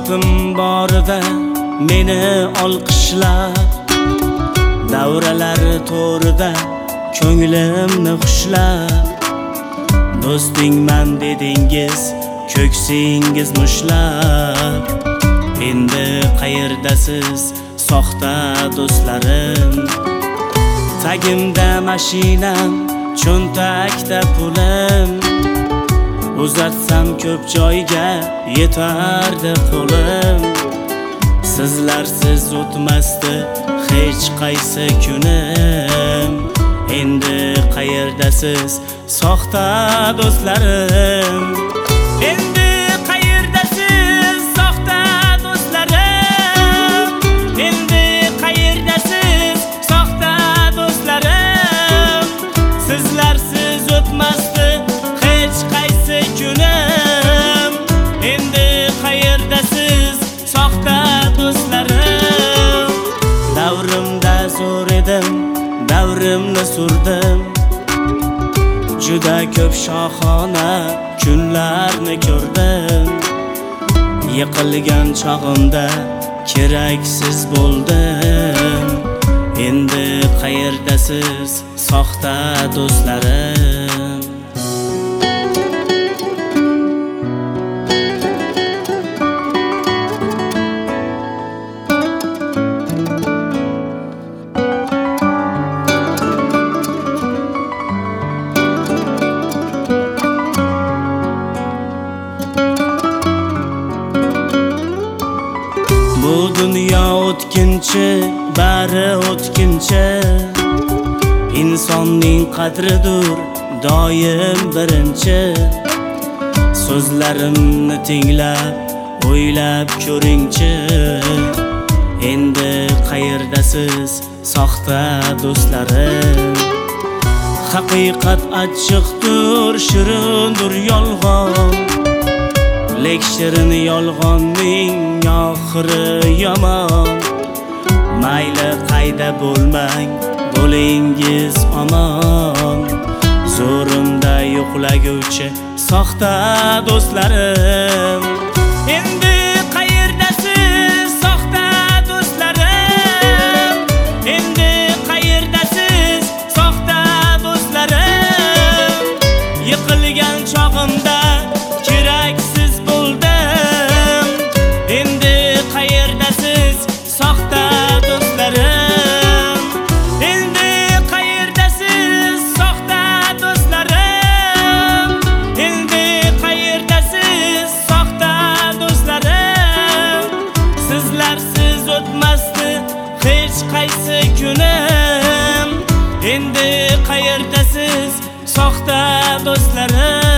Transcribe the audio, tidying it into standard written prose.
Soatim borida meni olqishlab, davralar to'rida ko'nglimni xushlab, do'stingman dedingiz, ko'ksingiz mushlab. Endi qayerdasiz soxta do'stlarim? Tagimda mashinam, cho'ntakda pulim, uzatsam ko'p joyga yetardi qo'lim. Sizlarsiz o'tmasdi hech qaysi kunim. Endi qayerdasiz soxta do'stlarim? Endi qayerdasiz soxta do'stlarim? Endi qayerdasiz soxta do'stlarim? Sizlarsiz o'tmasdi hech qaysi kunim. Endi qayerdasiz soxta do'stlarim? Davrimda zo'r edim, davrimni surdim, juda ko'p shohona kunlarni ko'rdim. Yiqilgan chog'imda keraksiz bo'ldim. Endi qayerdasiz soxta do'stlarim? Bu dunyo o'tkinchi, bari o'tkinchi. Insonning qadridir doim birinchi. So'zlarimni tinglab, o'ylab ko'ringchi. Endi qayerdasiz soxta do'stlarim? Haqiqat achchiqdir, shirindir yolg'on, lek shirin yolg'onning oxiri yomon. Mayli qayda bo'lmang, bo'lingiz omon. Zo'rimda yo'qlaguvchi soxta do'stlarim? Endi qayerdasiz soxta do'stlarim? Endi qayerdasiz soxta do'stlarim? Yiqilgan chog'imda keraksiz bo'ldim. Endi qayerdasiz soxta do'stlarim? Endi qayerdasiz soxta do'stlarim? Endi qayerdasiz soxta do'stlarim? Sizlarsiz o'tmasdi hech qaysi kunim. Endi qayerdasiz soxta do'stlarim?